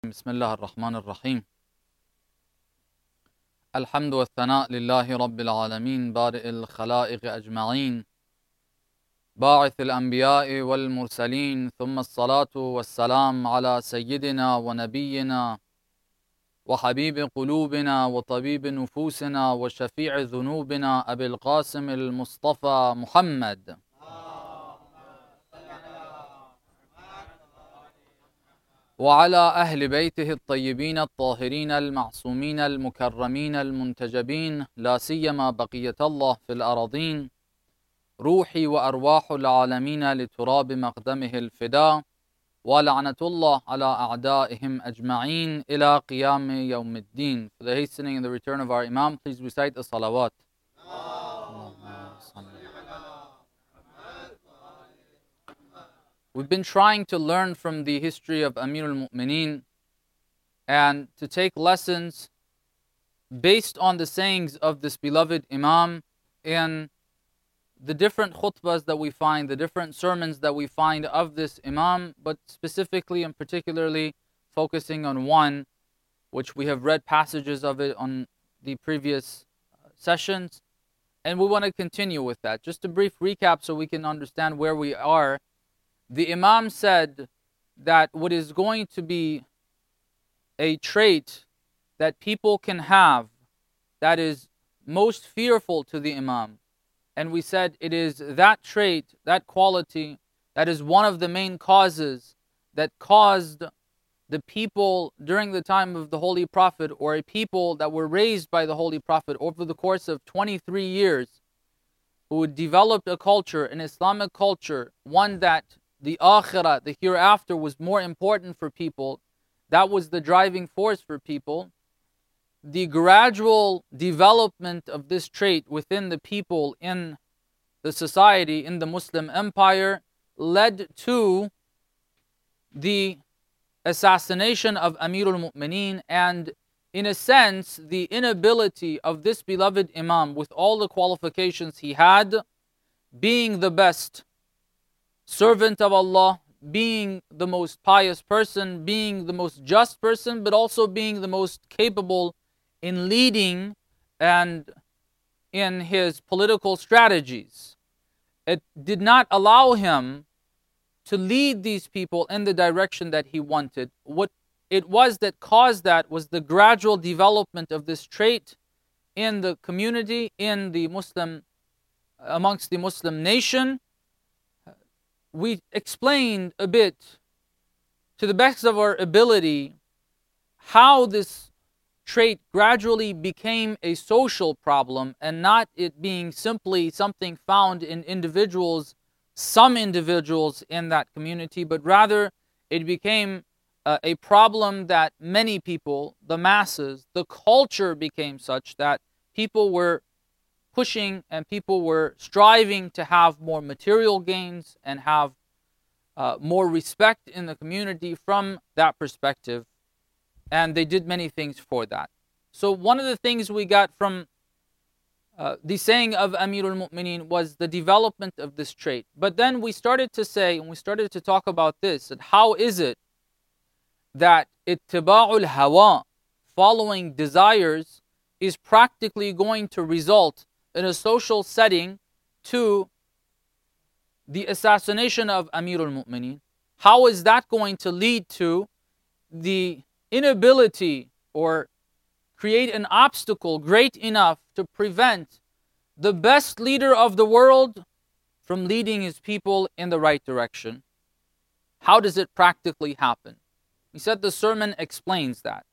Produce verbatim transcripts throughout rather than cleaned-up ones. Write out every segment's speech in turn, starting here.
بسم الله الرحمن الرحيم. الحمد والثناء لله رب العالمين بارئ الخلائق أجمعين باعث الأنبياء والمرسلين، ثم الصلاة والسلام على سيدنا ونبينا وحبيب قلوبنا وطبيب نفوسنا وشفيع ذنوبنا أبي القاسم المصطفى محمد وعلى أهل بيته الطيبين الطاهرين المعصومين المكرمين المنتجبين، لا سيما بقية الله في الأراضين، روحي وأرواح العالمين لتراب مقدمه الفداء، ولعنة الله على أعدائهم أجمعين إلى قيام يوم الدين. For the hastening and the return of our Imam, please recite the salawat. We've been trying to learn from the history of Amir al-Mu'mineen and to take lessons based on the sayings of this beloved Imam in the different khutbahs that we find, the different sermons that we find of this Imam, but specifically and particularly focusing on one, which we have read passages of it on the previous sessions, and we want to continue with that. Just a brief recap so we can understand where we are. The Imam said that what is going to be a trait that people can have that is most fearful to the Imam, and we said it is that trait, that quality, that is one of the main causes that caused the people during the time of the Holy Prophet, or a people that were raised by the Holy Prophet over the course of twenty-three years, who developed a culture, an Islamic culture, one that the akhirah, the hereafter, was more important for people. That was the driving force for people. The gradual development of this trait within the people in the society, in the Muslim empire, led to the assassination of Amir al-Mu'mineen, and in a sense, the inability of this beloved Imam, with all the qualifications he had, being the best servant of Allah, being the most pious person, being the most just person, but also being the most capable in leading and in his political strategies. It did not allow him to lead these people in the direction that he wanted. What it was that caused that was the gradual development of this trait in the community, in the Muslim, amongst the Muslim nation. We explained a bit, to the best of our ability, how this trait gradually became a social problem, and not it being simply something found in individuals, some individuals in that community, but rather it became uh, a problem that many people, the masses, the culture became such that people were pushing and people were striving to have more material gains and have uh, more respect in the community from that perspective. And they did many things for that. So one of the things we got from uh, the saying of Amir al-Mu'mineen was the development of this trait. But then we started to say, and we started to talk about this, that how is it that ittiba'ul hawa, following desires, is practically going to result in a social setting to the assassination of Amir al-Mu'mineen? How is that going to lead to the inability or create an obstacle great enough to prevent the best leader of the world from leading his people in the right direction? How does it practically happen? He said the sermon explains that.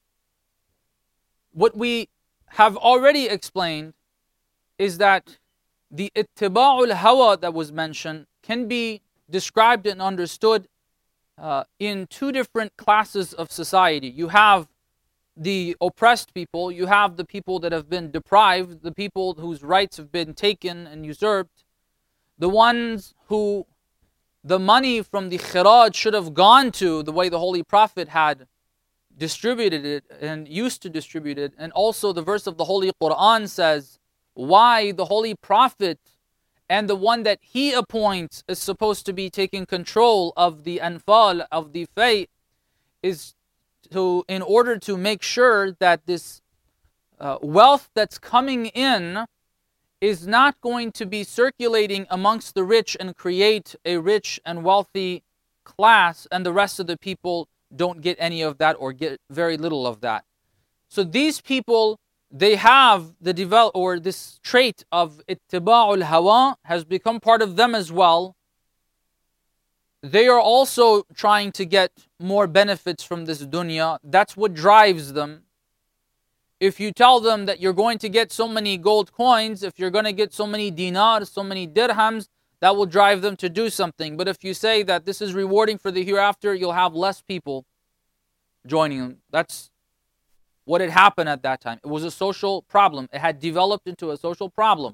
What we have already explained is that the ittiba'ul hawa that was mentioned can be described and understood uh, in two different classes of society. You have the oppressed people, you have the people that have been deprived, the people whose rights have been taken and usurped, the ones who the money from the khiraj should have gone to, the way the Holy Prophet had distributed it and used to distribute it. And also the verse of the Holy Quran says why the Holy Prophet and the one that he appoints is supposed to be taking control of the anfal, of the fay, is to in order to make sure that this uh, wealth that's coming in is not going to be circulating amongst the rich and create a rich and wealthy class, and the rest of the people don't get any of that or get very little of that. So these people, they have the develop or this trait of ittiba'ul hawa has become part of them as well. They are also trying to get more benefits from this dunya. That's what drives them. If you tell them that you're going to get so many gold coins, if you're going to get so many dinars, so many dirhams, that will drive them to do something. But if you say that this is rewarding for the hereafter, you'll have less people joining them. That's what had happened at that time. It was a social problem. It had developed into a social problem.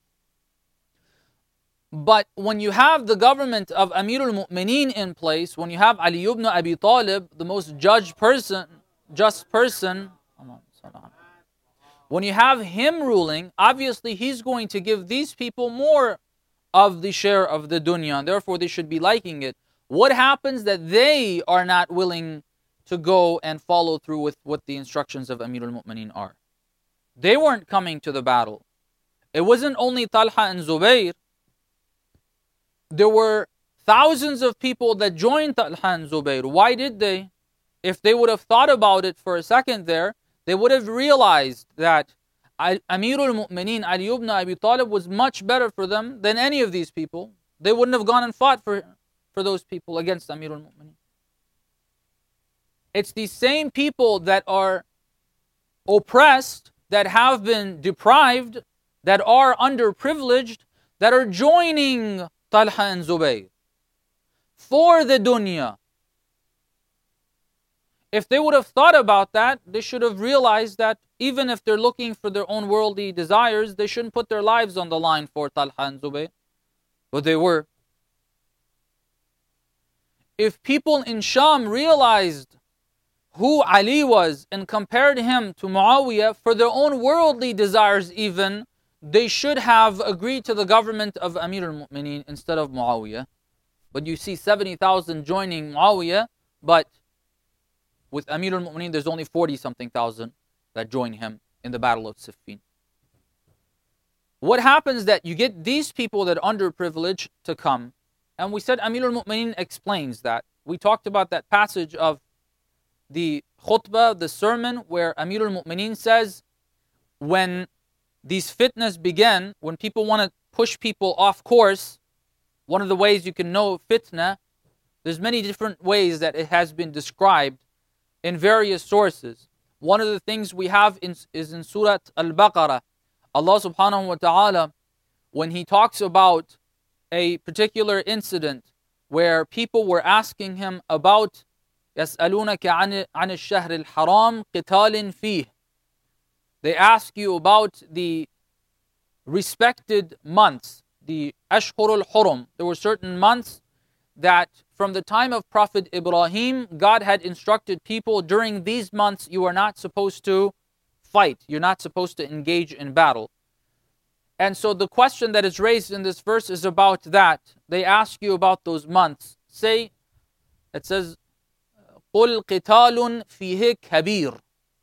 But when you have the government of Amir al-Mu'mineen in place, when you have Ali ibn Abi Talib, the most judged person, just person, when you have him ruling, obviously he's going to give these people more of the share of the dunya, and therefore they should be liking it. What happens that they are not willing to go and follow through with what the instructions of Amir al-Mu'mineen are? They weren't coming to the battle. It wasn't only Talha and Zubayr. There were thousands of people that joined Talha and Zubayr. Why did they? If they would have thought about it for a second there, they would have realized that Amir al-Mu'mineen, Ali ibn Abi Talib, was much better for them than any of these people. They wouldn't have gone and fought for, for those people against Amir al-Mu'mineen. It's the same people that are oppressed, that have been deprived, that are underprivileged, that are joining Talha and Zubayr for the dunya. If they would have thought about that, they should have realized that even if they're looking for their own worldly desires, they shouldn't put their lives on the line for Talha and Zubayr. But they were. If people in Sham realized who Ali was and compared him to Muawiyah for their own worldly desires even, they should have agreed to the government of Amir al-Mu'mineen instead of Muawiyah. But you see seventy thousand joining Muawiyah, but with Amir al-Mu'mineen there's only forty something thousand that join him in the Battle of Siffin. What happens that you get these people that are underprivileged to come, and we said Amir al-Mu'mineen explains that. We talked about that passage of the khutbah, the sermon, where Amir al-Mu'mineen says, when these fitnas begin, when people want to push people off course, one of the ways you can know fitna, there's many different ways that it has been described in various sources. One of the things we have in, is in Surah Al-Baqarah. Allah subhanahu wa ta'ala, when He talks about a particular incident where people were asking Him about يَسْأَلُونَكَ عَنِ الشَّهْرِ الْحَرَامِ قِتَالٍ فِيهِ. They ask you about the respected months, the Ashhur al-Hurum. There were certain months that from the time of Prophet Ibrahim, God had instructed people, during these months you are not supposed to fight. You're not supposed to engage in battle. And so the question that is raised in this verse is about that. They ask you about those months. Say, it says, قُلْ قِتَالٌ فِيهِ كَبِيرٌ.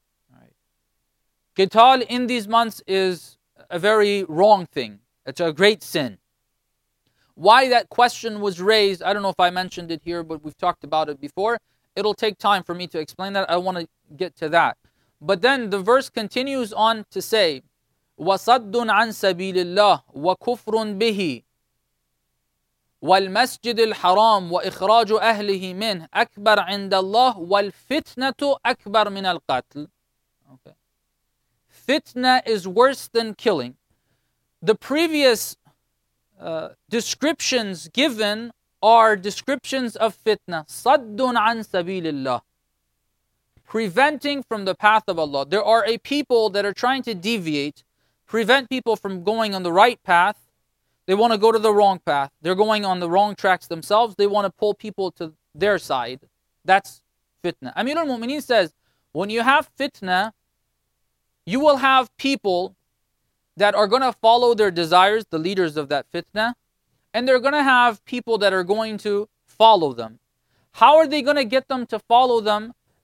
Qital in these months is a very wrong thing. It's a great sin. Why that question was raised, I don't know if I mentioned it here, but we've talked about it before. It'll take time for me to explain that. I want to get to that. But then the verse continues on to say, وَصَدٌّ عَنْ سَبِيلِ اللَّهِ وَكُفْرٌ بِهِ وَالْمَسْجِدِ الْحَرَامِ وَإِخْرَاجُ أَهْلِهِ مِنْهِ أَكْبَرْ عِنْدَ اللَّهِ وَالْفِتْنَةُ أَكْبَرْ مِنَ الْقَتْلِ. Okay. Fitna is worse than killing. The previous uh, descriptions given are descriptions of fitna. صَدٌّ عَنْ سَبِيلِ اللَّهِ. Preventing from the path of Allah. There are a people that are trying to deviate, prevent people from going on the right path. They want to go to the wrong path. They're going on the wrong tracks themselves. They want to pull people to their side. That's fitna. Amir al-Mu'mineen says, when you have fitna, you will have people that are going to follow their desires, the leaders of that fitna, and they're going to have people that are going to follow them. How are they going to get them to follow them?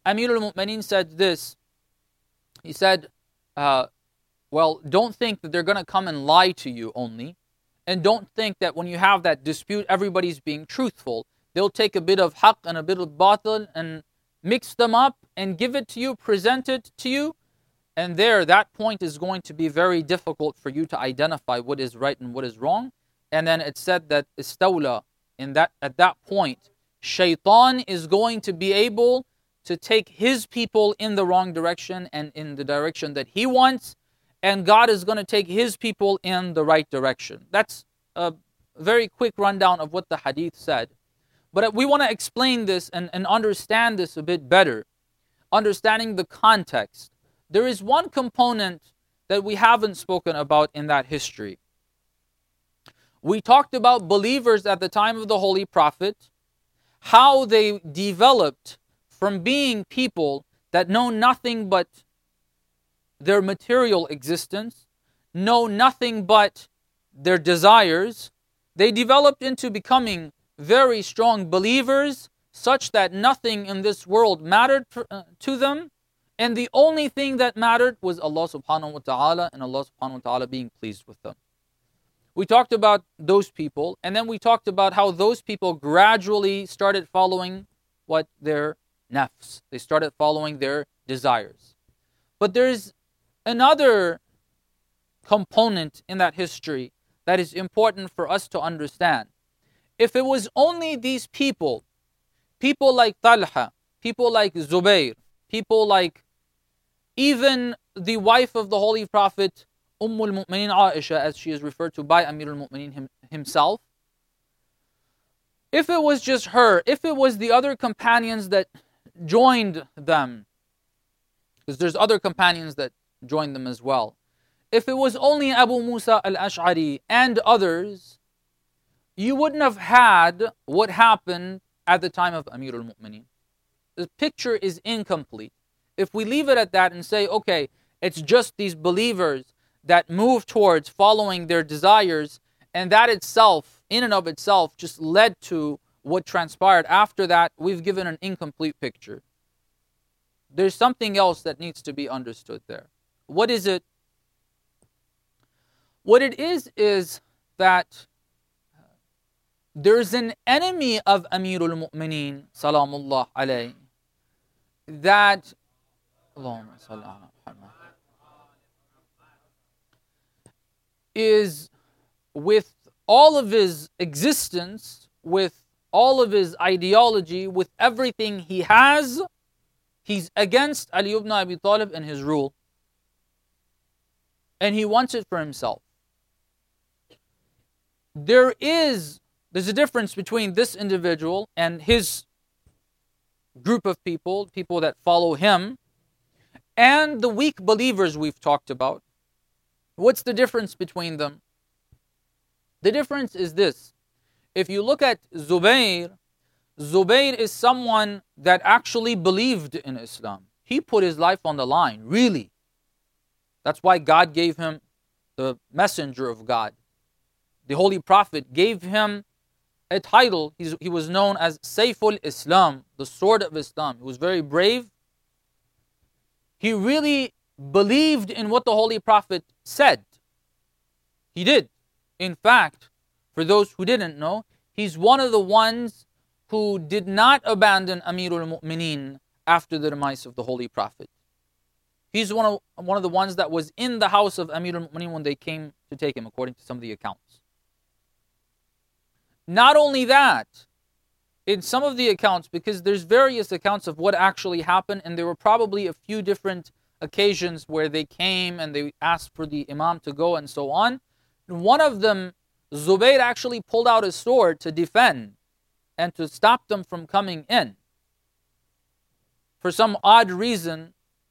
Amir al-Mu'mineen said this. He said, uh, well, don't think that they're going to come and lie to you only. And don't think that when you have that dispute, everybody's being truthful. They'll take a bit of haqq and a bit of batil and mix them up and give it to you, present it to you. And there, that point is going to be very difficult for you to identify what is right and what is wrong. And then it said that istawla, in that, at that point, shaitan is going to be able to take his people in the wrong direction and in the direction that he wants. And God is going to take his people in the right direction. That's a very quick rundown of what the hadith said. But we want to explain this and, and understand this a bit better. Understanding the context. There is one component that we haven't spoken about in that history. We talked about believers at the time of the Holy Prophet, how they developed from being people that know nothing but their material existence, know nothing but their desires. They developed into becoming very strong believers, such that nothing in this world mattered to them, and the only thing that mattered was Allah subhanahu wa ta'ala, and Allah subhanahu wa ta'ala being pleased with them. We talked about those people, and then we talked about how those people gradually started following what their nafs. They started following their desires. But there's another component in that history that is important for us to understand. If it was only these people, people like Talha, people like Zubayr, people like even the wife of the Holy Prophet, Umm al-Mu'mineen Aisha, as she is referred to by Amir al-Mu'mineen him, himself, if it was just her, if it was the other companions that joined them, because there's other companions that joined them as well, if it was only Abu Musa al-Ash'ari and others, you wouldn't have had what happened at the time of Amir al-Mu'mineen. The picture is incomplete. If we leave it at that and say, okay, it's just these believers that move towards following their desires, and that itself, in and of itself, just led to what transpired after that, we've given an incomplete picture. There's something else that needs to be understood there. What is it? What it is is that there's an enemy of Amir al-Mu'mineen, salamullah alayhi, that Allahumma salli ala Muhammad, is with all of his existence, with all of his ideology, with everything he has, he's against Ali ibn Abi Talib and his rule. And he wants it for himself. There is, there's a difference between this individual and his group of people, people that follow him, and the weak believers we've talked about. What's the difference between them? The difference is this. If you look at Zubayr, Zubayr is someone that actually believed in Islam. He put his life on the line, really. That's why God gave him the messenger of God. The Holy Prophet gave him a title. He's, he was known as Sayful Islam, the sword of Islam. He was very brave. He really believed in what the Holy Prophet said. He did. In fact, for those who didn't know, he's one of the ones who did not abandon Amir al-Mu'mineen after the demise of the Holy Prophet. He's one of, one of the ones that was in the house of Amir al-Mu'mineen when they came to take him, according to some of the accounts. Not only that, in some of the accounts, because there's various accounts of what actually happened, and there were probably a few different occasions where they came and they asked for the Imam to go and so on. One of them, Zubayr actually pulled out his sword to defend and to stop them from coming in. For some odd reason,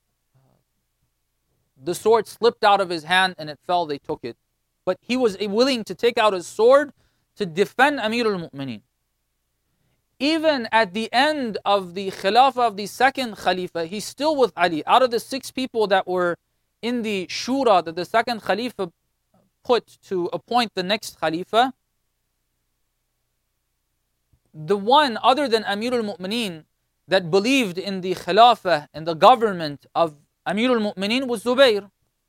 the sword slipped out of his hand and it fell, they took it. But he was willing to take out his sword to defend Amir al-Mu'mineen. Even at the end of the Khilafah of the second Khalifa, he's still with Ali. Out of the six people that were in the Shura that the second Khalifa put to appoint the next Khalifa, the one other than Amir al-Mu'mineen that believed in the Khilafah and the government of Amir al-Mu'mineen was Zubayr.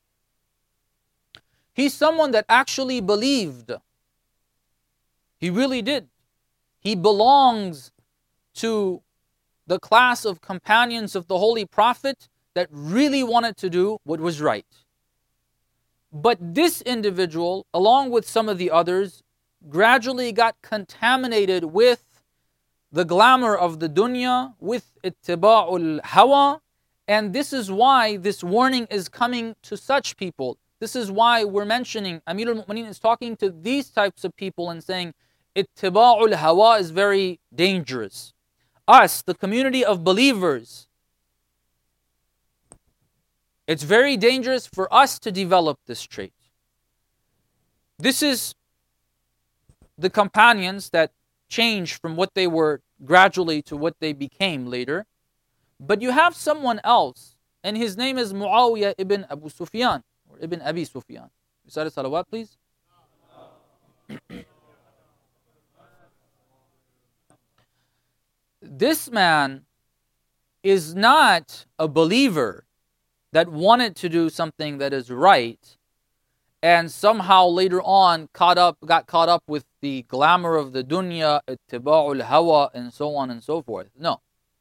He's someone that actually believed. He really did. He belongs to the class of companions of the Holy Prophet that really wanted to do what was right. But this individual, along with some of the others, gradually got contaminated with the glamour of the dunya, with ittiba'ul hawa, and this is why this warning is coming to such people. This is why we're mentioning, Amir al-Mu'mineen is talking to these types of people and saying, ittiba'ul hawa is very dangerous. Us, the community of believers, it's very dangerous for us to develop this trait. This is the companions that changed from what they were gradually to what they became later. But you have someone else, and his name is Muawiyah ibn Abu Sufyan, or Ibn Abi Sufyan. Recite salawat, please. This man is not a believer that wanted to do something that is right, and somehow later on caught up, got caught up with the glamour of the dunya, ittiba'ul hawa, and so on and so forth. No.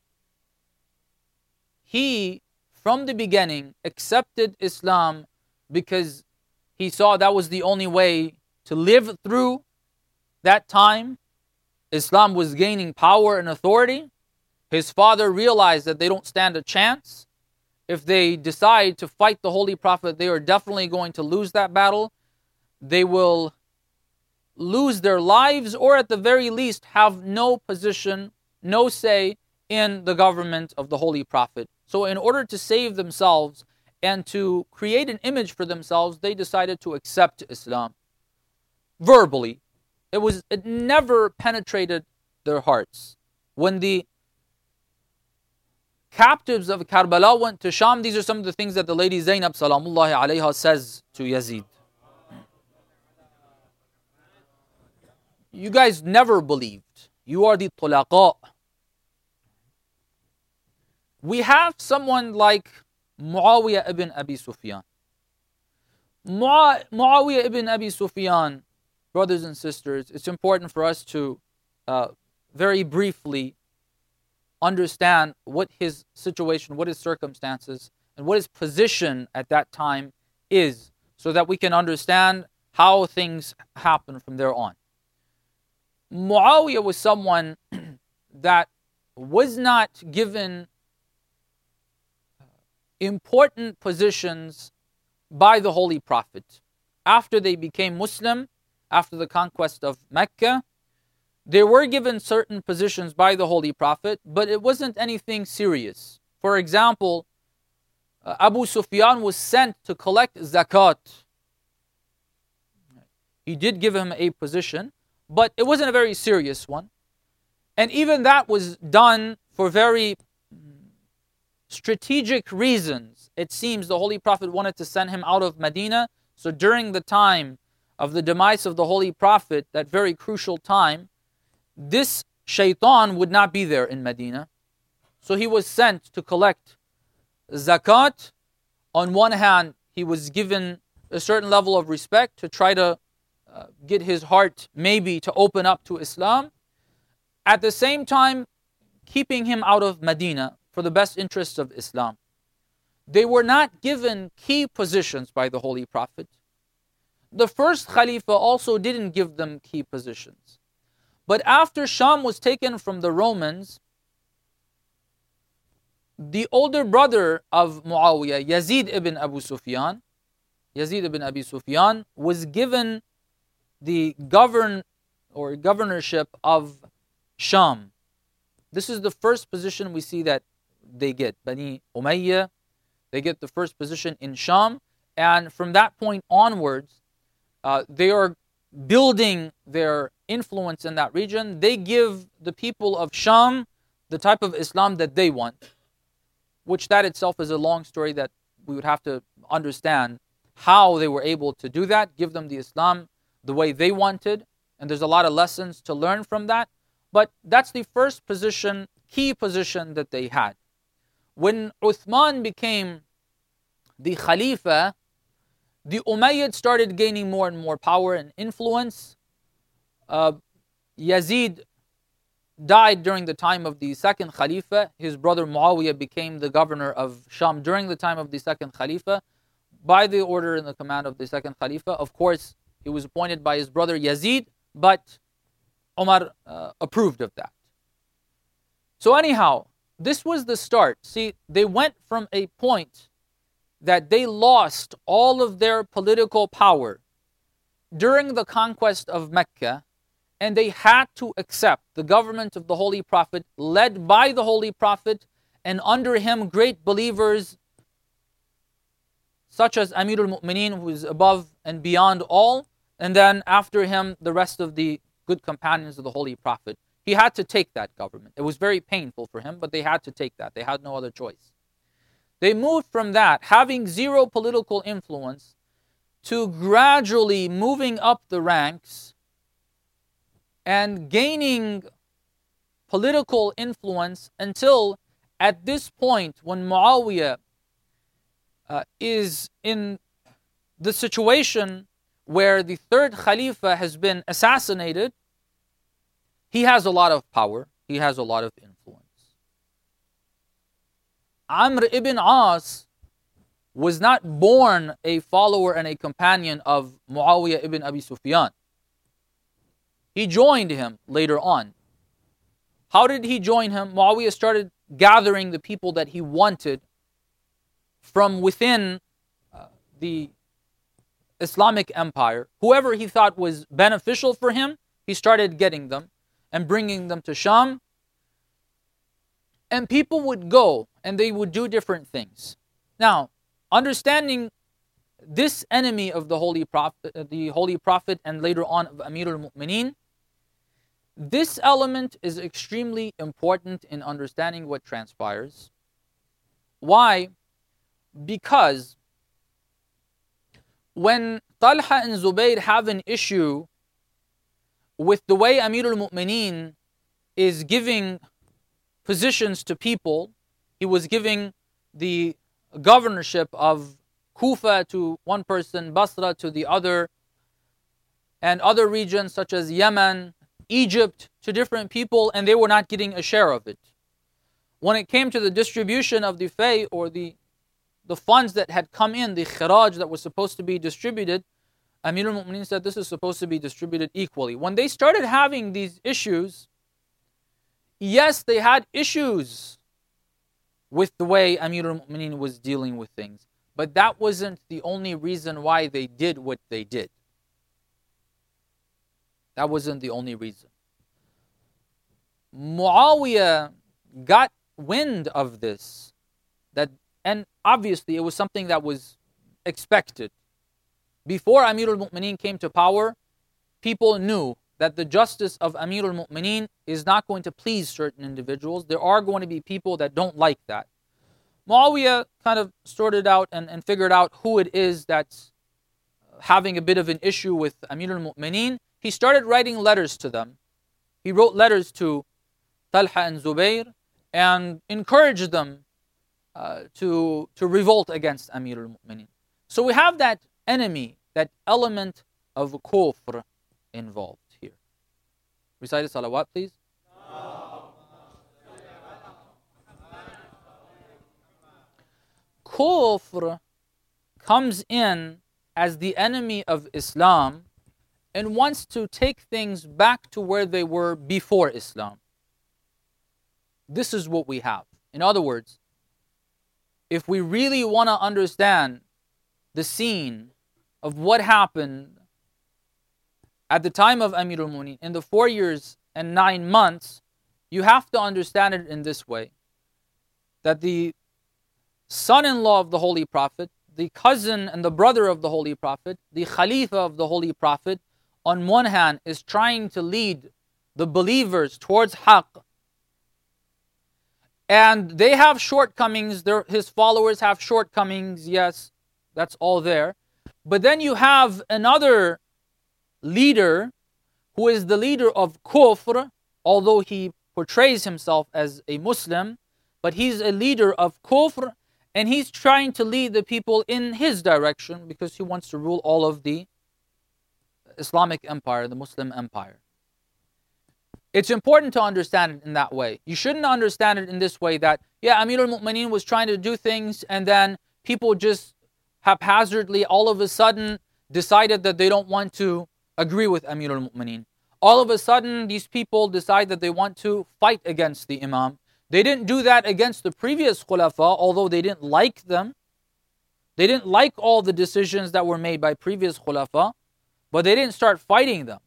He, from the beginning, accepted Islam because he saw that was the only way to live through that time. Islam was gaining power and authority. His father realized that they don't stand a chance. If they decide to fight the Holy Prophet, they are definitely going to lose that battle. They will lose their lives, or at the very least have no position, no say in the government of the Holy Prophet. So in order to save themselves and to create an image for themselves, they decided to accept Islam verbally. It was it never penetrated their hearts. When the captives of Karbala went to Sham, these are some of the things that the lady Zainab salamullahi alayha says to Yazid. You guys never believed. You are the tulaqa. We have someone like Muawiyah ibn Abi Sufyan. Mu- Muawiyah ibn Abi Sufyan, brothers and sisters, it's important for us to uh, very briefly understand what his situation, what his circumstances, and what his position at that time is, so that we can understand how things happen from there on. Muawiyah was someone that was not given important positions by the Holy Prophet. After they became Muslim, after the conquest of Mecca, they were given certain positions by the Holy Prophet, but it wasn't anything serious. For example, uh, Abu Sufyan was sent to collect zakat. He did give him a position, but it wasn't a very serious one. And even that was done for very strategic reasons. It seems the Holy Prophet wanted to send him out of Medina. So during the time of the demise of the Holy Prophet, that very crucial time, this shaitan would not be there in Medina. So he was sent to collect zakat. On one hand, he was given a certain level of respect to try to uh, get his heart maybe to open up to Islam. At the same time, keeping him out of Medina for the best interests of Islam. They were not given key positions by the Holy Prophet. The first Khalifa also didn't give them key positions. But after Sham was taken from the Romans, the older brother of Muawiyah, Yazid ibn Abu Sufyan, Yazid ibn Abi Sufyan, was given the govern or governorship of Sham. This is the first position we see that they get. Bani Umayyah, they get the first position in Sham, and from that point onwards, uh, they are building their influence in that region. They give the people of Sham the type of Islam that they want, which that itself is a long story that we would have to understand how they were able to do that, give them the Islam the way they wanted, and there's a lot of lessons to learn from that. But that's the first position, key position that they had. When Uthman became the Khalifa, the Umayyads started gaining more and more power and influence. Uh, Yazid died during the time of the second Khalifa. His brother Muawiyah became the governor of Sham during the time of the second Khalifa, by the order and the command of the second Khalifa. Of course, he was appointed by his brother Yazid, but Umar uh, approved of that. So anyhow, this was the start. See, they went from a point that they lost all of their political power during the conquest of Mecca, and they had to accept the government of the Holy Prophet, led by the Holy Prophet, and under him great believers such as Amir al-Mu'mineen, who is above and beyond all, and then after him the rest of the good companions of the Holy Prophet. He had to take that government. It was very painful for him, but they had to take that. They had no other choice. They moved from that, having zero political influence, to gradually moving up the ranks and gaining political influence until at this point when Muawiyah uh, is in the situation where the third Khalifa has been assassinated, he has a lot of power, he has a lot of influence. Amr ibn As was not born a follower and a companion of Muawiyah ibn Abi Sufyan. He joined him later on. How did he join him? Muawiyah started gathering the people that he wanted from within uh, the Islamic empire. Whoever he thought was beneficial for him, he started getting them and bringing them to Sham. And people would go and they would do different things. Now, understanding this enemy of the Holy Prophet, the Holy Prophet and later on of Amir al-Mu'mineen, this element is extremely important in understanding what transpires. Why? Because when Talha and Zubayr have an issue with the way Amir al-Mu'mineen is giving positions to people, he was giving the governorship of Kufa to one person, Basra to the other, and other regions such as Yemen, Egypt to different people, and they were not getting a share of it. When it came to the distribution of the fay, or the, the funds that had come in, the khiraj that was supposed to be distributed, Amir al-Mu'mineen said this is supposed to be distributed equally. When they started having these issues, yes, they had issues with the way Amir al-Mu'mineen was dealing with things, but that wasn't the only reason why they did what they did. That wasn't the only reason. Muawiyah got wind of this, that, and obviously it was something that was expected. Before Amir al-Mu'mineen came to power, people knew that the justice of Amir al-Mu'mineen is not going to please certain individuals. There are going to be people that don't like that. Muawiyah kind of sorted out and, and figured out who it is that's having a bit of an issue with Amir al-Mu'mineen. He started writing letters to them. He wrote letters to Talha and Zubayr and encouraged them uh, to, to revolt against Amir al-Mu'mineen. So we have that enemy, that element of kufr involved here. Recite the salawat, please. Kufr comes in as the enemy of Islam and wants to take things back to where they were before Islam. This is what we have. In other words, if we really want to understand the scene of what happened at the time of Amir al-Mu'mineen, in the four years and nine months, you have to understand it in this way, that the son-in-law of the Holy Prophet, the cousin and the brother of the Holy Prophet, the Khalifa of the Holy Prophet, on one hand is trying to lead the believers towards haqq, and they have shortcomings, their, his followers have shortcomings, yes, that's all there. But then you have another leader who is the leader of kufr, although he portrays himself as a Muslim, but he's a leader of kufr, and he's trying to lead the people in his direction because he wants to rule all of the Islamic empire, the Muslim empire. It's important to understand it in that way. You shouldn't understand it in this way that, yeah, Amir al-Mu'mineen was trying to do things and then people just haphazardly all of a sudden decided that they don't want to agree with Amir al-Mu'mineen. All of a sudden, these people decide that they want to fight against the Imam. They didn't do that against the previous Khulafa, although they didn't like them. They didn't like all the decisions that were made by previous Khulafa, but they didn't start fighting them.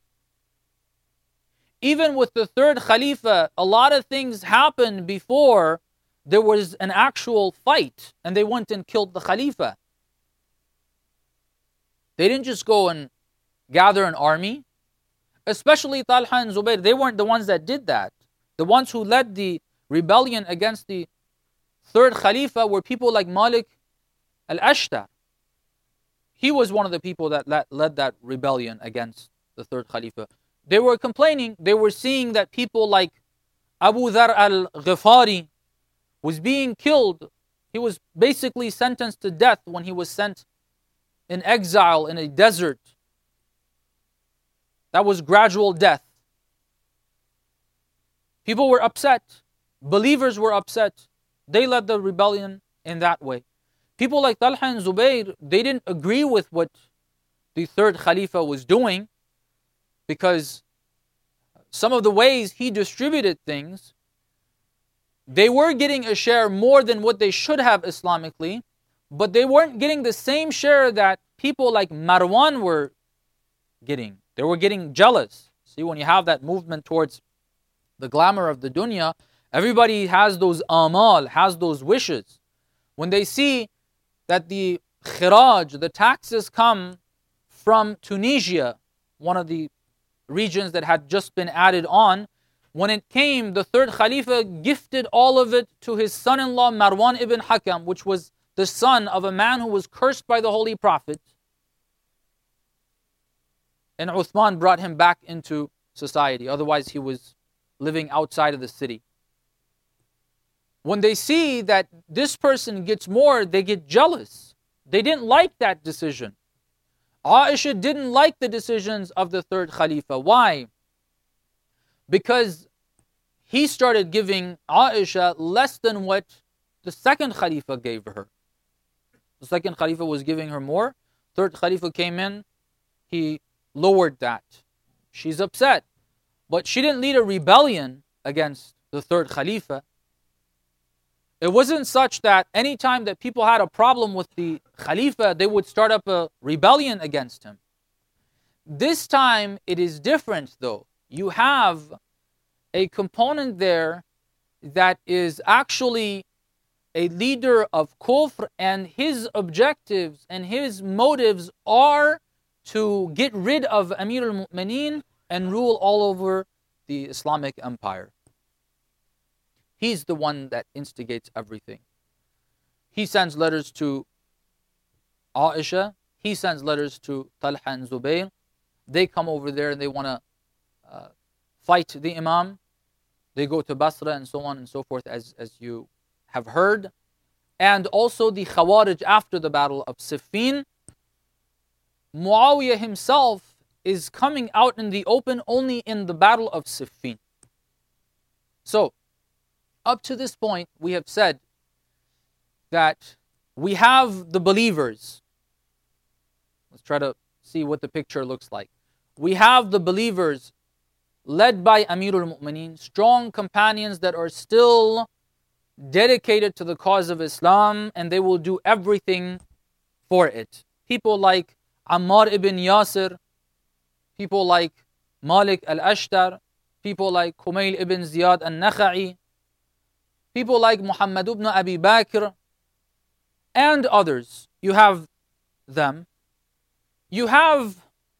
Even with the third Khalifa, a lot of things happened before there was an actual fight, and they went and killed the Khalifa. They didn't just go and gather an army. Especially Talha and Zubayr, they weren't the ones that did that. The ones who led the rebellion against the third Khalifa were people like Malik al-Ashtar. He was one of the people that led that rebellion against the third Khalifa. They were complaining, they were seeing that people like Abu Dhar al-Ghifari was being killed. He was basically sentenced to death when he was sent in exile in a desert. That was gradual death. People were upset. Believers were upset. They led the rebellion in that way. People like Talha and Zubayr, they didn't agree with what the third Khalifa was doing because some of the ways he distributed things, they were getting a share more than what they should have Islamically, but they weren't getting the same share that people like Marwan were getting. They were getting jealous. See, when you have that movement towards the glamour of the dunya, everybody has those amal, has those wishes. When they see that the khiraj, the taxes come from Tunisia, one of the regions that had just been added on, when it came, the third Khalifa gifted all of it to his son-in-law Marwan ibn Hakam, which was the son of a man who was cursed by the Holy Prophet. And Uthman brought him back into society. Otherwise, he was living outside of the city. When they see that this person gets more, they get jealous. They didn't like that decision. Aisha didn't like the decisions of the third Khalifa. Why? Because he started giving Aisha less than what the second Khalifa gave her. The second Khalifa was giving her more. Third Khalifa came in, he lowered that. She's upset. But she didn't lead a rebellion against the third Khalifa. It wasn't such that any time that people had a problem with the Khalifa, they would start up a rebellion against him. This time it is different though. You have a component there that is actually a leader of kufr, and his objectives and his motives are to get rid of Amir al-Mu'mineen and rule all over the Islamic empire. He's the one that instigates everything. He sends letters to Aisha. He sends letters to Talha and Zubayr. They come over there and they want to uh, fight the Imam. They go to Basra and so on and so forth, as, as you have heard. And also the Khawarij after the battle of Siffin. Muawiyah himself is coming out in the open only in the battle of Siffin. So, up to this point, we have said that we have the believers. Let's try to see what the picture looks like. We have the believers led by Amir al-Mu'mineen, strong companions that are still dedicated to the cause of Islam, and they will do everything for it. People like Ammar ibn Yasir, people like Malik al-Ashtar, people like Kumail ibn Ziyad al-Nakha'i, people like Muhammad ibn Abi Bakr, and others. You have them. You have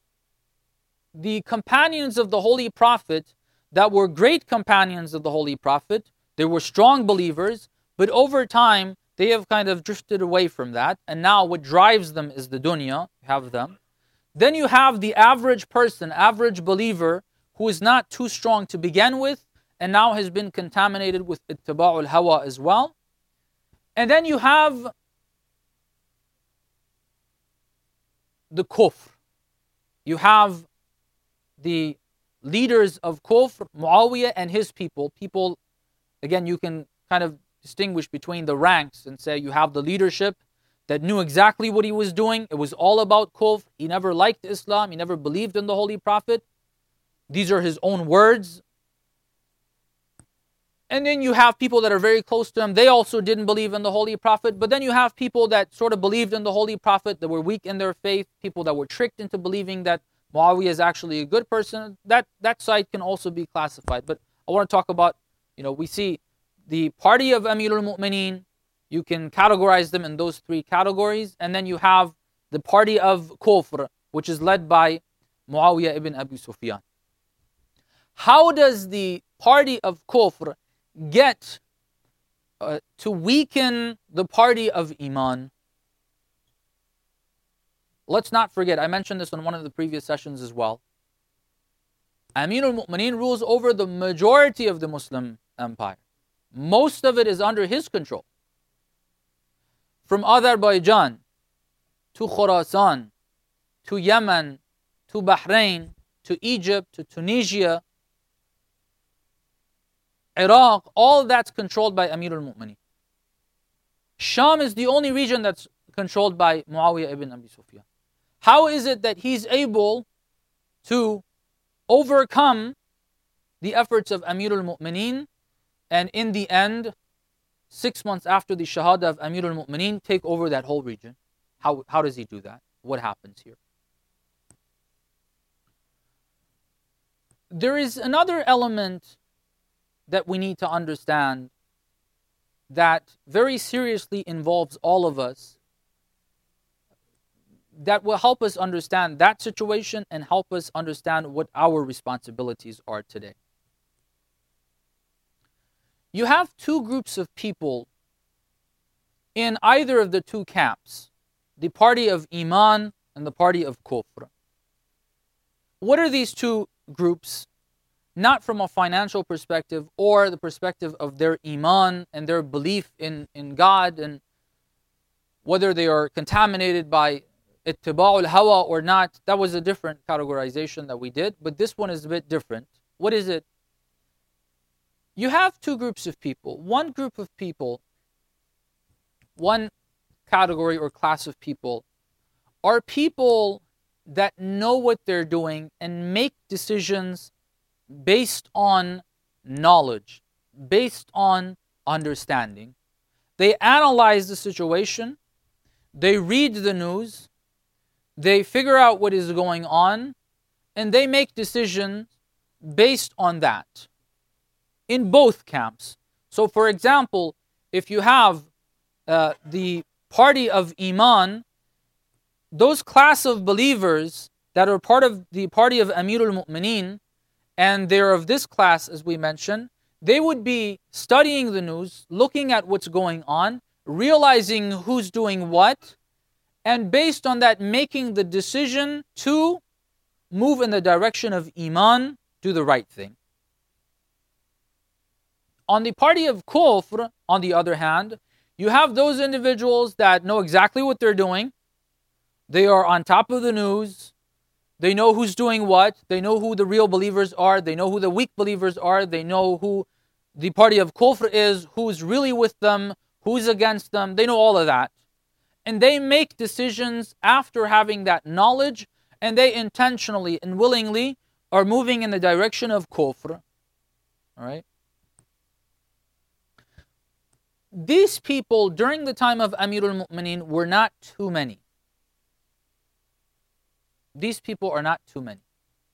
the companions of the Holy Prophet that were great companions of the Holy Prophet. They were strong believers, but over time, they have kind of drifted away from that. And now what drives them is the dunya. You have them. Then you have the average person, average believer, who is not too strong to begin with, and now has been contaminated with ittiba'ul hawa as well. And then you have the kufr. You have the leaders of kufr, Muawiyah and his people. People, again, you can kind of distinguish between the ranks and say you have the leadership that knew exactly what he was doing. It was all about kufr. He never liked Islam. He never believed in the Holy Prophet. These are his own words. And then you have people that are very close to him. They also didn't believe in the Holy Prophet. But then you have people that sort of believed in the Holy Prophet, that were weak in their faith, people that were tricked into believing that Muawiyah is actually a good person. That, that side can also be classified. But I want to talk about, you know, we see the party of Amirul Mu'mineen. You can categorize them in those three categories. And then you have the party of Kufr, which is led by Muawiyah ibn Abi Sufyan. How does the party of Kufr get uh, to weaken the party of Iman? Let's not forget, I mentioned this in one of the previous sessions as well. Amirul Mu'mineen rules over the majority of the Muslim empire. Most of it is under his control. From Azerbaijan to Khorasan to Yemen to Bahrain to Egypt to Tunisia, Iraq, all that's controlled by Amirul Mu'mineen. Sham is the only region that's controlled by Muawiyah ibn Abi Sufyan. How is it that he's able to overcome the efforts of Amirul Mu'mineen and in the end, six months after the Shahada of Amirul Mu'mineen, take over that whole region? How, how does he do that? What happens here? There is another element that we need to understand that very seriously involves all of us, that will help us understand that situation and help us understand what our responsibilities are today. You have two groups of people in either of the two camps, the party of Iman and the party of Kufr. What are these two groups? Not from a financial perspective or the perspective of their Iman and their belief in, in God and whether they are contaminated by ittiba'ul hawa or not. That was a different categorization that we did, but this one is a bit different. What is it? You have two groups of people. One group of people, one category or class of people, are people that know what they're doing and make decisions based on knowledge, based on understanding. They analyze the situation, they read the news, they figure out what is going on, and they make decisions based on that. In both camps. So for example, if you have uh, the party of Iman, those class of believers that are part of the party of Amirul Mu'mineen, and they're of this class, as we mentioned, they would be studying the news, looking at what's going on, realizing who's doing what, and based on that, making the decision to move in the direction of Iman, do the right thing. On the party of Kufr, on the other hand, you have those individuals that know exactly what they're doing. They are on top of the news. They know who's doing what. They know who the real believers are. They know who the weak believers are. They know who the party of Kufr is, who's really with them, who's against them. They know all of that. And they make decisions after having that knowledge, and they intentionally and willingly are moving in the direction of Kufr. All right? These people, during the time of Amirul Mu'mineen, were not too many. These people are not too many.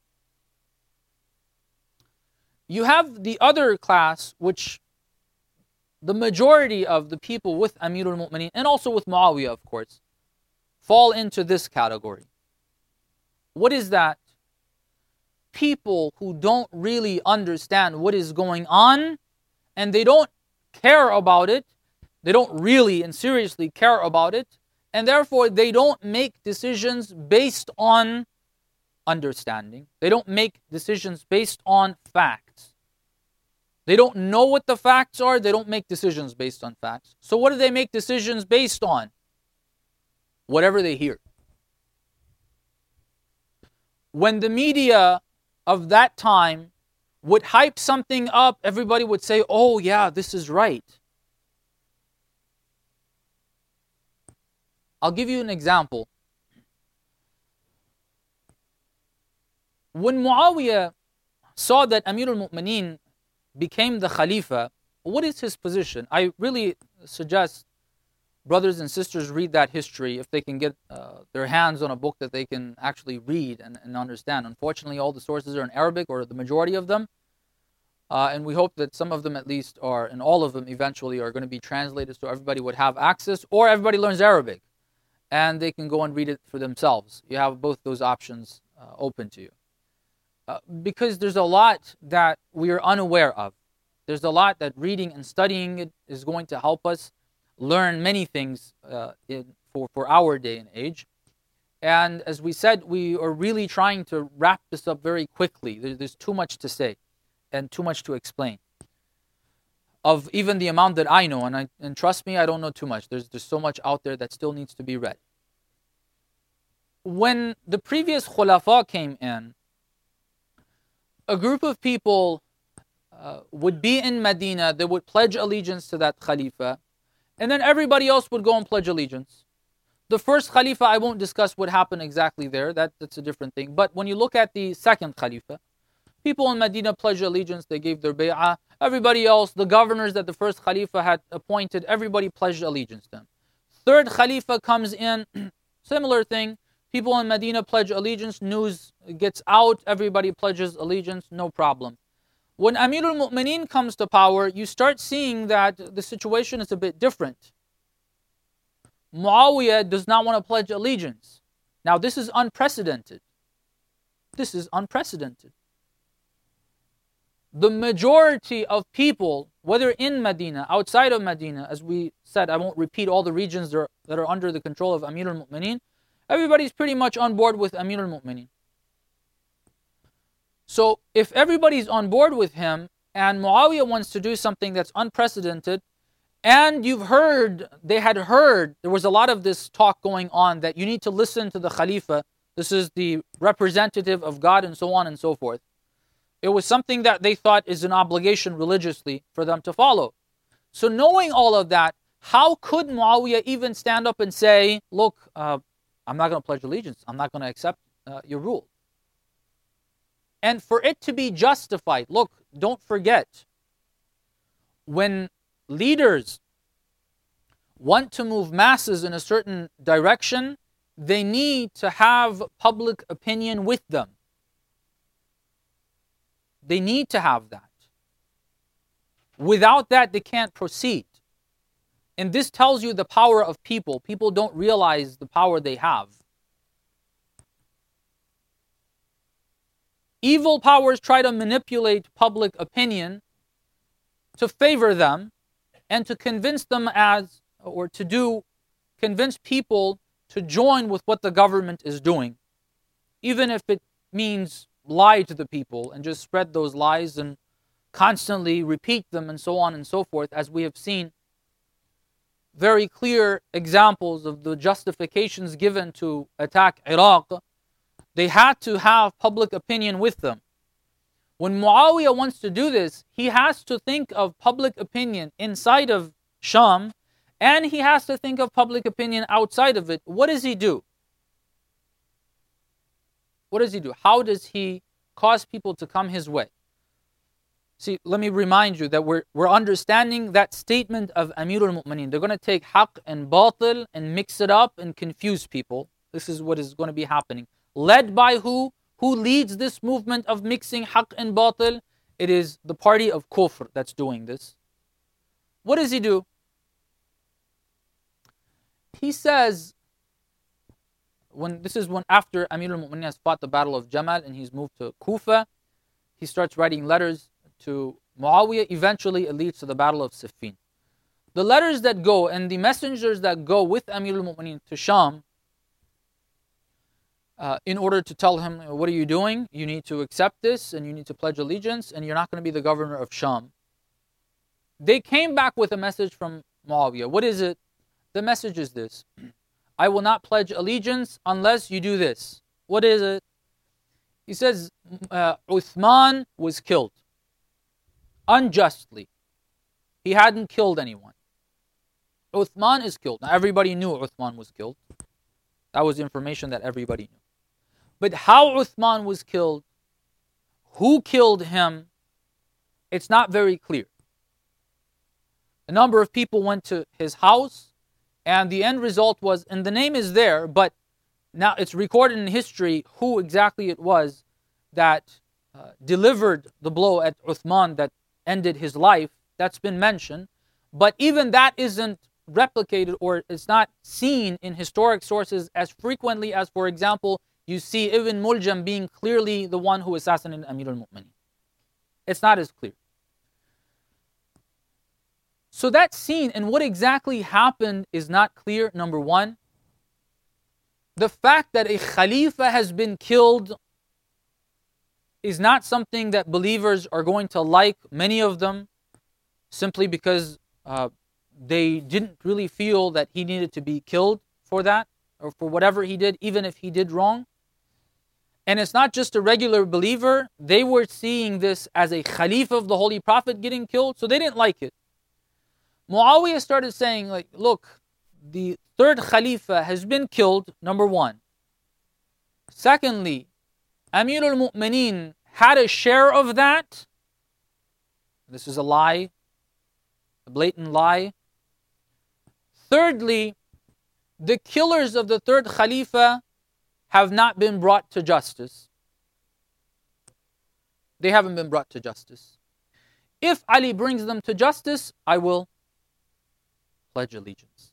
You have the other class, which the majority of the people with Amirul Mu'mineen, and also with Muawiyah, of course, fall into this category. What is that? People who don't really understand what is going on, and they don't care about it. They don't really and seriously care about it. And therefore, they don't make decisions based on understanding. They don't make decisions based on facts. They don't know what the facts are. They don't make decisions based on facts. So what do they make decisions based on? Whatever they hear. When the media of that time would hype something up, everybody would say, oh yeah, this is right. I'll give you an example. When Muawiyah saw that Amir al-Mu'mineen became the Khalifa, what is his position? I really suggest brothers and sisters read that history if they can get uh, their hands on a book that they can actually read and, and understand. Unfortunately, all the sources are in Arabic, or the majority of them. Uh, and we hope that some of them at least are, and all of them eventually are going to be translated so everybody would have access, or everybody learns Arabic and they can go and read it for themselves. You have both those options uh, open to you. Uh, because there's a lot that we are unaware of. There's a lot that reading and studying it is going to help us learn many things uh, in, for, for our day and age. And as we said, we are really trying to wrap this up very quickly. There, there's too much to say and too much to explain. Of even the amount that I know, and, I, and trust me, I don't know too much. There's, there's so much out there that still needs to be read. When the previous Khulafa came in, a group of people uh, would be in Medina, they would pledge allegiance to that Khalifa, and then everybody else would go and pledge allegiance. The first Khalifa, I won't discuss what happened exactly there, that, that's a different thing. But when you look at the second Khalifa, people in Medina pledged allegiance, they gave their bay'ah. Everybody else, the governors that the first Khalifa had appointed, everybody pledged allegiance to them. Third Khalifa comes in, similar thing. People in Medina pledge allegiance, news gets out, everybody pledges allegiance, no problem. When Amir al-Mu'mineen comes to power, you start seeing that the situation is a bit different. Muawiyah does not want to pledge allegiance. Now this is unprecedented. This is unprecedented. The majority of people, whether in Medina, outside of Medina, as we said, I won't repeat all the regions that are, that are under the control of Amir al-Mu'mineen, everybody's pretty much on board with Amir al-Mu'mineen. So if everybody's on board with him and Muawiyah wants to do something that's unprecedented, and you've heard, they had heard, there was a lot of this talk going on that you need to listen to the Khalifa, this is the representative of God and so on and so forth. It was something that they thought is an obligation religiously for them to follow. So knowing all of that, how could Muawiyah even stand up and say, look, uh, I'm not going to pledge allegiance. I'm not going to accept uh, your rule. And for it to be justified, look, don't forget, when leaders want to move masses in a certain direction, they need to have public opinion with them. They need to have that. Without that, they can't proceed. And this tells you the power of people. People don't realize the power they have. Evil powers try to manipulate public opinion to favor them and to convince them as, or to do, convince people to join with what the government is doing. Even if it means lie to the people and just spread those lies and constantly repeat them and so on and so forth, as we have seen very clear examples of the justifications given to attack Iraq. They had to have public opinion with them. When Muawiyah wants to do this, he has to think of public opinion inside of Sham, and he has to think of public opinion outside of it. What does he do? What does he do? How does he cause people to come his way? See, let me remind you that we're, we're understanding that statement of Amir al-Mu'mineen. They're going to take haqq and batil and mix it up and confuse people. This is what is going to be happening. Led by who? Who leads this movement of mixing haqq and batil? It is the party of kufr that's doing this. What does he do? He says, when this is when after Amir al-Mu'mineen has fought the battle of Jamal and he's moved to Kufa, he starts writing letters to Muawiyah. Eventually it leads to the battle of Siffin. The letters that go and the messengers that go with Amir al-Mu'mineen to Sham, uh, in order to tell him, what are you doing? You need to accept this and you need to pledge allegiance and you're not going to be the governor of Sham. They came back with a message from Muawiyah. What is it? The message is this: I will not pledge allegiance unless you do this. What is it? He says, uh, Uthman was killed unjustly. He hadn't killed anyone. Uthman is killed. Now everybody knew Uthman was killed. That was information that everybody knew. But how Uthman was killed, who killed him, it's not very clear. A number of people went to his house, and the end result was, and the name is there, but now it's recorded in history who exactly it was that uh, delivered the blow at Uthman that ended his life. That's been mentioned. But even that isn't replicated, or it's not seen in historic sources as frequently as, for example, you see Ibn Muljam being clearly the one who assassinated Amir al-Mu'minin. It's not as clear. So that scene and what exactly happened is not clear, number one. The fact that a Khalifa has been killed is not something that believers are going to like, many of them, simply because uh, they didn't really feel that he needed to be killed for that, or for whatever he did, even if he did wrong. And it's not just a regular believer. They were seeing this as a Khalifa of the Holy Prophet getting killed, so they didn't like it. Muawiyah started saying, like, look, the third Khalifa has been killed, number one. Secondly, Amir al-Mu'minin had a share of that. This is a lie, a blatant lie. Thirdly, the killers of the third Khalifa have not been brought to justice. They haven't been brought to justice. If Ali brings them to justice, I will pledge allegiance.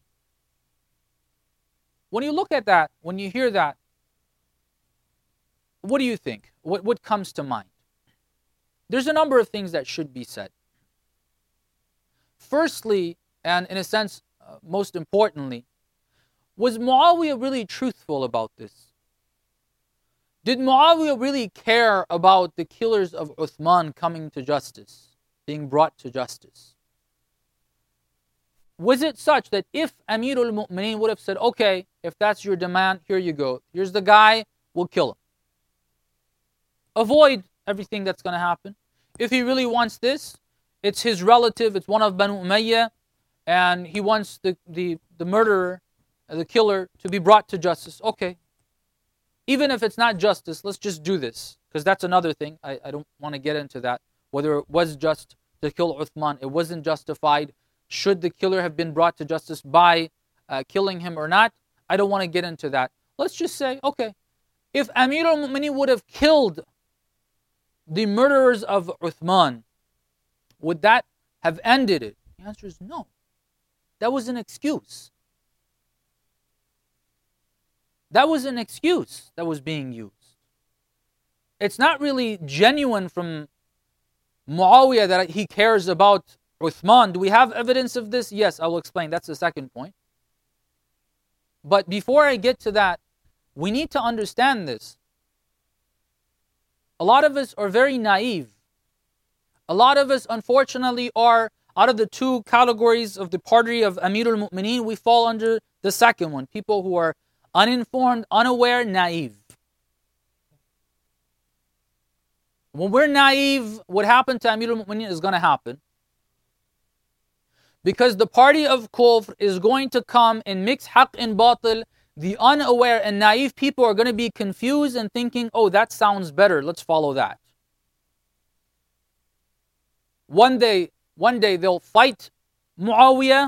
When you look at that, when you hear that, what do you think? What, what comes to mind? There's a number of things that should be said. Firstly, and in a sense, uh, most importantly, was Muawiyah really truthful about this? Did Muawiyah really care about the killers of Uthman coming to justice, being brought to justice? Was it such that if Amir al-Mu'minin would have said, okay, if that's your demand, here you go. Here's the guy, we'll kill him. Avoid everything that's going to happen. If he really wants this, it's his relative, it's one of Banu Umayyah, and he wants the, the, the murderer, the killer, to be brought to justice. Okay. Even if it's not justice, let's just do this. Because that's another thing. I, I don't want to get into that. Whether it was just to kill Uthman, it wasn't justified. Should the killer have been brought to justice by uh, killing him or not? I don't want to get into that. Let's just say, okay, if Amir al-Mu'minin would have killed the murderers of Uthman, would that have ended it? The answer is no. That was an excuse. That was an excuse that was being used. It's not really genuine from Muawiyah that he cares about Uthman. Do we have evidence of this? Yes, I will explain. That's the second point. But before I get to that, we need to understand this. A lot of us are very naive. A lot of us, unfortunately, are out of the two categories of the party of Amir al-Mu'minin, we fall under the second one. People who are uninformed, unaware, naive. When we're naive, what happened to Amir al-Mu'minin is going to happen. Because the party of Kufr is going to come and mix haqq and batil. The unaware and naive people are going to be confused and thinking, oh, that sounds better, let's follow that. One day, one day they'll fight Muawiyah.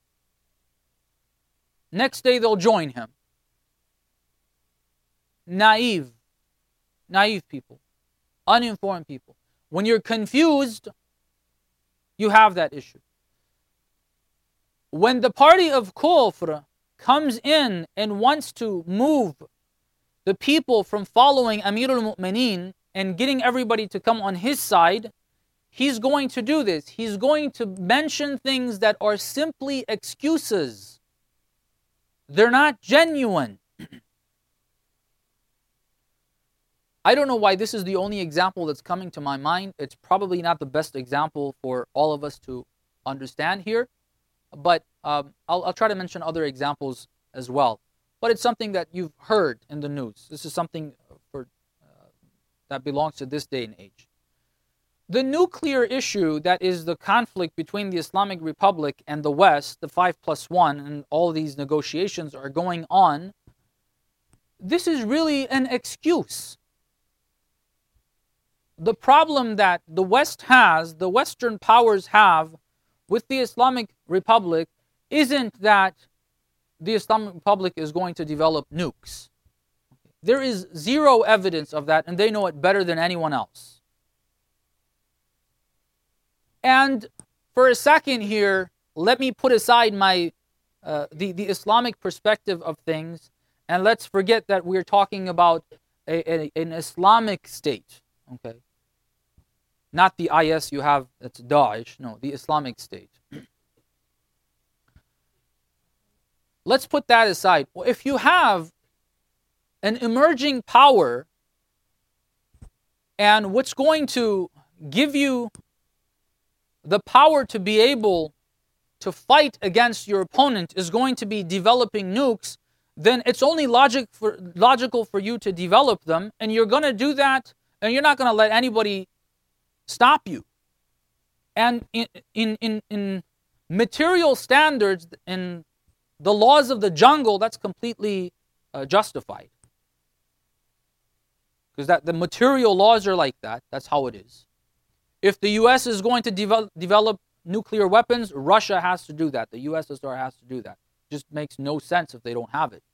Next day they'll join him. Naive. Naive people. Uninformed people. When you're confused, you have that issue. When the party of Kufr comes in and wants to move the people from following Amir al-Mu'minin and getting everybody to come on his side, he's going to do this. He's going to mention things that are simply excuses. They're not genuine. I don't know why this is the only example that's coming to my mind. It's probably not the best example for all of us to understand here, but um, I'll, I'll try to mention other examples as well. But it's something that you've heard in the news. This is something for uh, that belongs to this day and age. The nuclear issue, that is the conflict between the Islamic Republic and the West, the five plus one, and all these negotiations are going on, this is really an excuse. The problem that the West has, the Western powers have with the Islamic Republic, isn't that the Islamic Republic is going to develop nukes. There is zero evidence of that, and they know it better than anyone else. And for a second here, let me put aside my uh, the, the Islamic perspective of things, and let's forget that we're talking about a, a, an Islamic state. Okay, not the I S you have, that's Daesh. No, the Islamic State. Let's put that aside. Well, if you have an emerging power, and what's going to give you the power to be able to fight against your opponent is going to be developing nukes, then it's only logic for, logical for you to develop them, and you're going to do that, and you're not going to let anybody stop you. And in, in, in, in material standards, in the laws of the jungle, that's completely uh, justified. Because that the material laws are like that. That's how it is. If the U S is going to develop, develop nuclear weapons, Russia has to do that. The U S S R has to do that. It just makes no sense if they don't have it.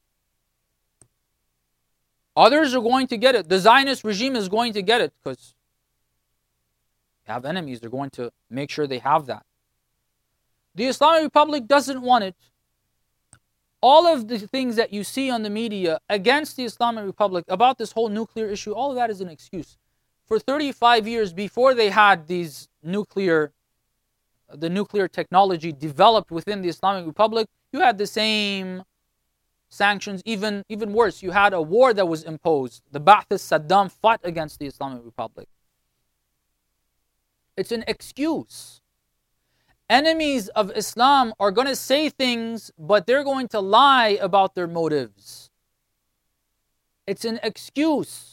Others are going to get it. The Zionist regime is going to get it because they have enemies. They're going to make sure they have that. The Islamic Republic doesn't want it. All of the things that you see on the media against the Islamic Republic about this whole nuclear issue, all of that is an excuse. For thirty-five years before they had these nuclear, the nuclear technology developed within the Islamic Republic, you had the same sanctions, even, even worse. You had a war that was imposed. The Ba'athist Saddam fought against the Islamic Republic. It's an excuse. Enemies of Islam are going to say things, but they're going to lie about their motives. It's an excuse.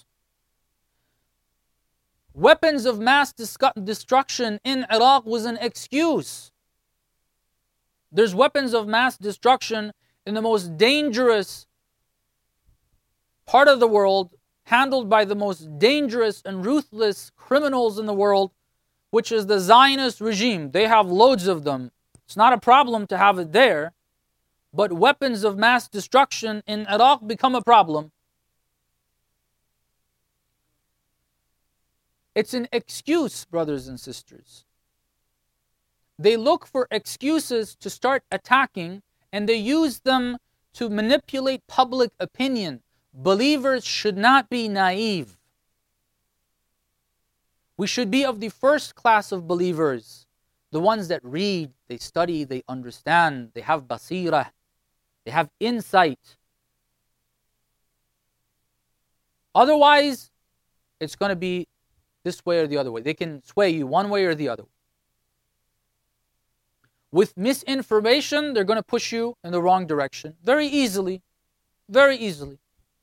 Weapons of mass destruction in Iraq was an excuse. There's weapons of mass destruction in the most dangerous part of the world, handled by the most dangerous and ruthless criminals in the world, which is the Zionist regime. They have loads of them. It's not a problem to have it there, but weapons of mass destruction in Iraq become a problem. It's an excuse, brothers and sisters. They look for excuses to start attacking, and they use them to manipulate public opinion. Believers should not be naive. We should be of the first class of believers, the ones that read, they study, they understand, they have basirah, they have insight. Otherwise, it's going to be this way or the other way. They can sway you one way or the other. With misinformation, they're going to push you in the wrong direction very easily, very easily.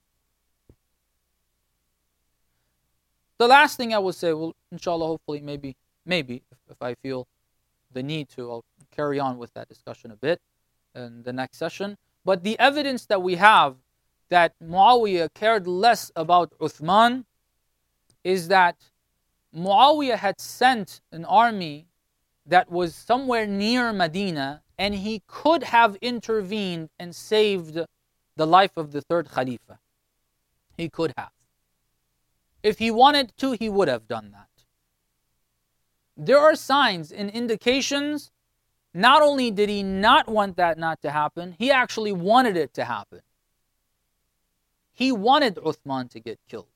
The last thing I would say, well, inshallah, hopefully, maybe, maybe, if, if I feel the need to, I'll carry on with that discussion a bit in the next session. But the evidence that we have that Muawiyah cared less about Uthman is that Muawiyah had sent an army that was somewhere near Medina, and he could have intervened and saved the life of the third Khalifa. He could have. If he wanted to, he would have done that. There are signs and indications. Not only did he not want that not to happen, he actually wanted it to happen. He wanted Uthman to get killed.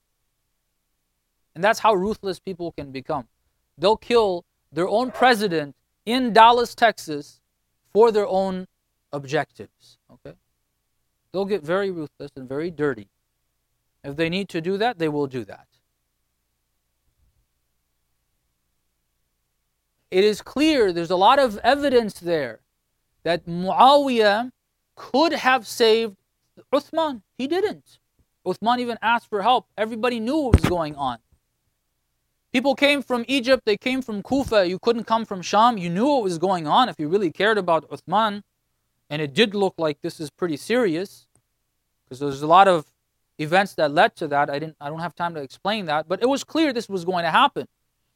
And that's how ruthless people can become. They'll kill their own president in Dallas, Texas, for their own objectives. Okay? They'll get very ruthless and very dirty. If they need to do that, they will do that. it is clear, there's a lot of evidence there that Muawiyah could have saved Uthman. He didn't. Uthman even asked for help. Everybody knew what was going on. People came from Egypt, they came from Kufa. You couldn't come from Sham. You knew what was going on if you really cared about Uthman. And it did look like this is pretty serious, because there's a lot of events that led to that. I didn't I don't have time to explain that, but it was clear this was going to happen.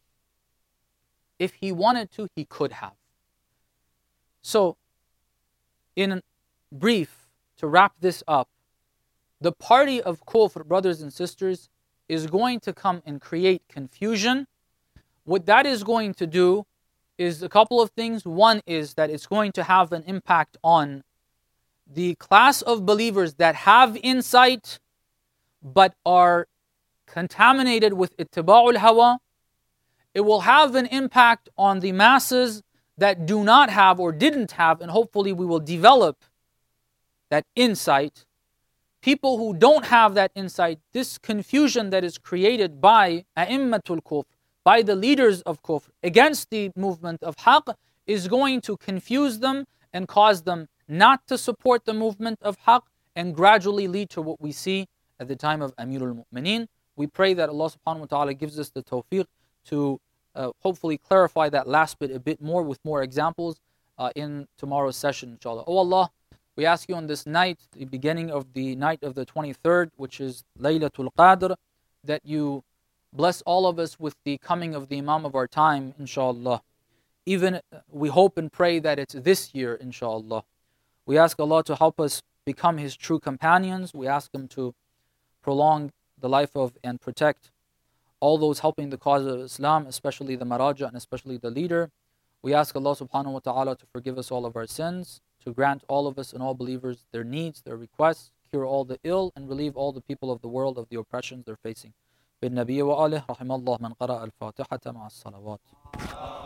If he wanted to, he could have. So, in brief, to wrap this up, the party of Kufr, brothers and sisters, is going to come and create confusion. What that is going to do is a couple of things. One is that it's going to have an impact on the class of believers that have insight but are contaminated with ittiba'ul hawa. It will have an impact on the masses that do not have or didn't have, and hopefully we will develop that insight. People who don't have that insight, this confusion that is created by a'immatul kufr, by the leaders of kufr, against the movement of haqq, is going to confuse them and cause them not to support the movement of haqq, and gradually lead to what we see at the time of Amirul Mu'mineen. We pray that Allah subhanahu wa ta'ala gives us the tawfiq to uh, hopefully clarify that last bit a bit more with more examples uh, in tomorrow's session, inshallah. Oh Allah, we ask you on this night, the beginning of the night of the twenty-third, which is Laylatul Qadr, that you bless all of us with the coming of the Imam of our time, inshallah. Even uh, we hope and pray that it's this year, inshallah. We ask Allah to help us become His true companions. We ask Him to prolong the life of and protect all those helping the cause of Islam, especially the Maraja and especially the leader. We ask Allah subhanahu wa ta'ala to forgive us all of our sins, to grant all of us and all believers their needs, their requests, cure all the ill, and relieve all the people of the world of the oppressions they're facing. بالنبي وآله رحم الله من قرأ الفاتحة مع الصلوات.